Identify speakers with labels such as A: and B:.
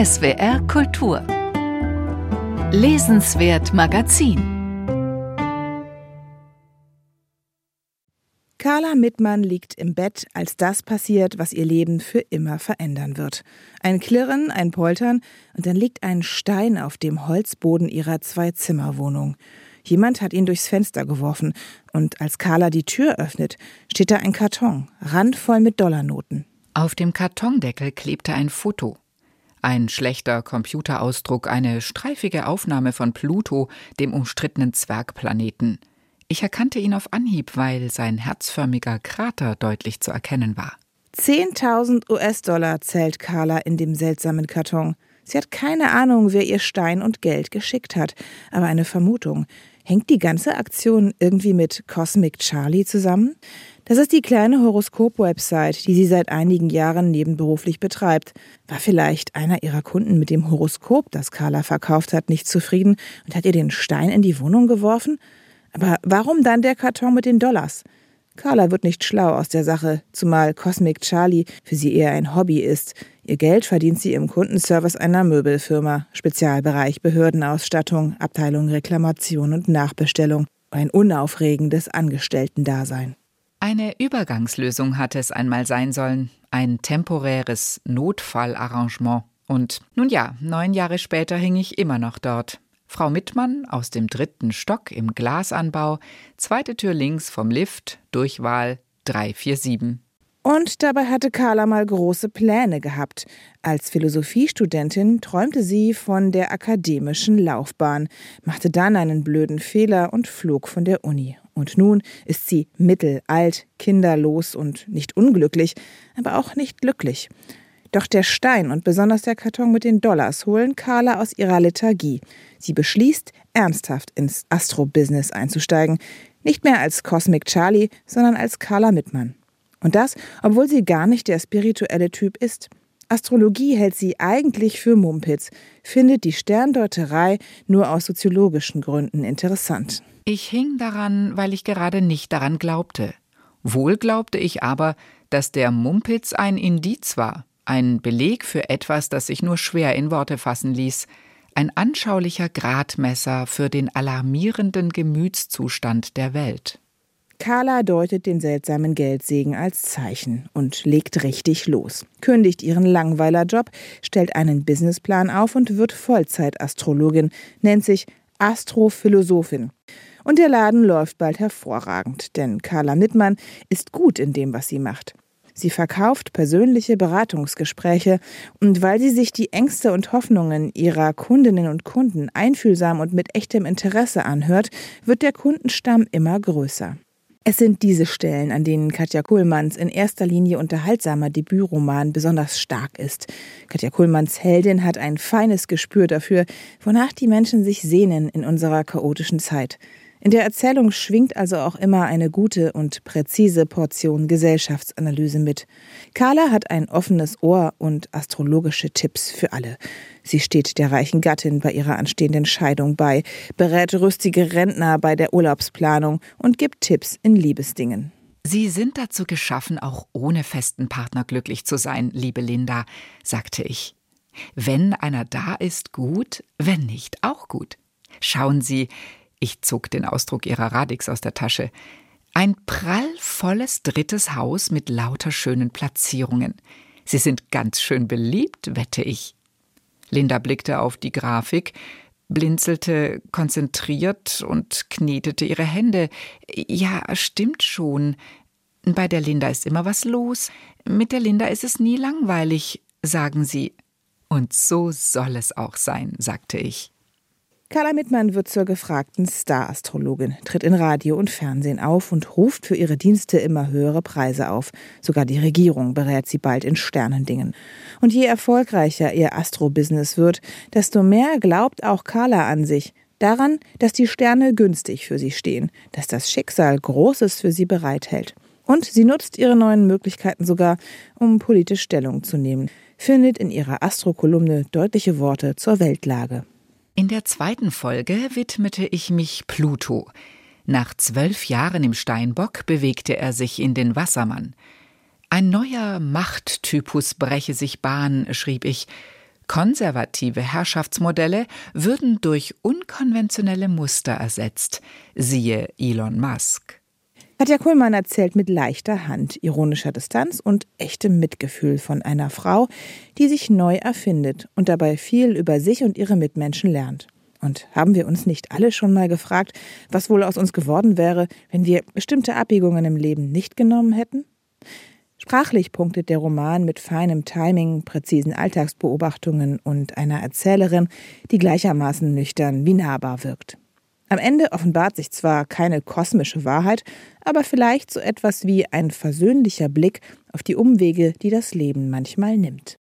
A: SWR Kultur Lesenswert Magazin.
B: Carla Mittmann liegt im Bett, als das passiert, was ihr Leben für immer verändern wird. Ein Klirren, ein Poltern und dann liegt ein Stein auf dem Holzboden ihrer 2-Zimmer-Wohnung. Jemand hat ihn durchs Fenster geworfen und als Carla die Tür öffnet, steht da ein Karton, randvoll mit Dollarnoten.
C: Auf dem Kartondeckel klebte ein Foto. Ein schlechter Computerausdruck, eine streifige Aufnahme von Pluto, dem umstrittenen Zwergplaneten. Ich erkannte ihn auf Anhieb, weil sein herzförmiger Krater deutlich zu erkennen war.
B: 10.000 US-Dollar zählt Carla in dem seltsamen Karton. Sie hat keine Ahnung, wer ihr Stein und Geld geschickt hat, aber eine Vermutung. Hängt die ganze Aktion irgendwie mit Cosmic Charlie zusammen? Das ist die kleine Horoskop-Website, die sie seit einigen Jahren nebenberuflich betreibt. War vielleicht einer ihrer Kunden mit dem Horoskop, das Carla verkauft hat, nicht zufrieden und hat ihr den Stein in die Wohnung geworfen? Aber warum dann der Karton mit den Dollars? Carla wird nicht schlau aus der Sache, zumal Cosmic Charlie für sie eher ein Hobby ist. Ihr Geld verdient sie im Kundenservice einer Möbelfirma, Spezialbereich Behördenausstattung, Abteilung Reklamation und Nachbestellung. Ein unaufregendes Angestellten-Dasein.
C: Eine Übergangslösung hatte es einmal sein sollen, ein temporäres Notfallarrangement. Und nun ja, 9 Jahre später hing ich immer noch dort. Frau Mittmann aus dem 3. Stock im Glasanbau, 2. Tür links vom Lift, Durchwahl 347.
B: Und dabei hatte Carla mal große Pläne gehabt. Als Philosophiestudentin träumte sie von der akademischen Laufbahn, machte dann einen blöden Fehler und flog von der Uni. Und nun ist sie mittelalt, kinderlos und nicht unglücklich, aber auch nicht glücklich. Doch der Stein und besonders der Karton mit den Dollars holen Carla aus ihrer Lethargie. Sie beschließt, ernsthaft ins Astro-Business einzusteigen. Nicht mehr als Cosmic Charlie, sondern als Carla Mittmann. Und das, obwohl sie gar nicht der spirituelle Typ ist. Astrologie hält sie eigentlich für Mumpitz, findet die Sterndeuterei nur aus soziologischen Gründen interessant.
C: Ich hing daran, weil ich gerade nicht daran glaubte. Wohl glaubte ich aber, dass der Mumpitz ein Indiz war. Ein Beleg für etwas, das sich nur schwer in Worte fassen ließ. Ein anschaulicher Gradmesser für den alarmierenden Gemütszustand der Welt.
B: Carla deutet den seltsamen Geldsegen als Zeichen und legt richtig los. Kündigt ihren Langweilerjob, stellt einen Businessplan auf und wird Vollzeitastrologin, nennt sich Astrophilosophin. Und der Laden läuft bald hervorragend, denn Carla Mittmann ist gut in dem, was sie macht. Sie verkauft persönliche Beratungsgespräche und weil sie sich die Ängste und Hoffnungen ihrer Kundinnen und Kunden einfühlsam und mit echtem Interesse anhört, wird der Kundenstamm immer größer. Es sind diese Stellen, an denen Katja Kuhlmanns in erster Linie unterhaltsamer Debütroman besonders stark ist. Katja Kuhlmanns Heldin hat ein feines Gespür dafür, wonach die Menschen sich sehnen in unserer chaotischen Zeit. In der Erzählung schwingt also auch immer eine gute und präzise Portion Gesellschaftsanalyse mit. Carla hat ein offenes Ohr und astrologische Tipps für alle. Sie steht der reichen Gattin bei ihrer anstehenden Scheidung bei, berät rüstige Rentner bei der Urlaubsplanung und gibt Tipps in Liebesdingen.
C: Sie sind dazu geschaffen, auch ohne festen Partner glücklich zu sein, liebe Linda, sagte ich. Wenn einer da ist, gut, wenn nicht, auch gut. Schauen Sie, ich zog den Ausdruck ihrer Radix aus der Tasche. Ein prallvolles 3. Haus mit lauter schönen Platzierungen. Sie sind ganz schön beliebt, wette ich. Linda blickte auf die Grafik, blinzelte konzentriert und knetete ihre Hände. Ja, stimmt schon. Bei der Linda ist immer was los. Mit der Linda ist es nie langweilig, sagen sie. Und so soll es auch sein, sagte ich.
B: Carla Mittmann wird zur gefragten Star-Astrologin, tritt in Radio und Fernsehen auf und ruft für ihre Dienste immer höhere Preise auf. Sogar die Regierung berät sie bald in Sternendingen. Und je erfolgreicher ihr Astro-Business wird, desto mehr glaubt auch Carla an sich. Daran, dass die Sterne günstig für sie stehen, dass das Schicksal Großes für sie bereithält. Und sie nutzt ihre neuen Möglichkeiten sogar, um politisch Stellung zu nehmen. Findet in ihrer Astro-Kolumne deutliche Worte zur Weltlage.
C: In der 2. Folge widmete ich mich Pluto. Nach 12 Jahren im Steinbock bewegte er sich in den Wassermann. Ein neuer Machttypus breche sich Bahn, schrieb ich. Konservative Herrschaftsmodelle würden durch unkonventionelle Muster ersetzt, siehe Elon Musk.
B: Katja Kuhlmann erzählt mit leichter Hand, ironischer Distanz und echtem Mitgefühl von einer Frau, die sich neu erfindet und dabei viel über sich und ihre Mitmenschen lernt. Und haben wir uns nicht alle schon mal gefragt, was wohl aus uns geworden wäre, wenn wir bestimmte Abbiegungen im Leben nicht genommen hätten? Sprachlich punktet der Roman mit feinem Timing, präzisen Alltagsbeobachtungen und einer Erzählerin, die gleichermaßen nüchtern wie nahbar wirkt. Am Ende offenbart sich zwar keine kosmische Wahrheit, aber vielleicht so etwas wie ein versöhnlicher Blick auf die Umwege, die das Leben manchmal nimmt.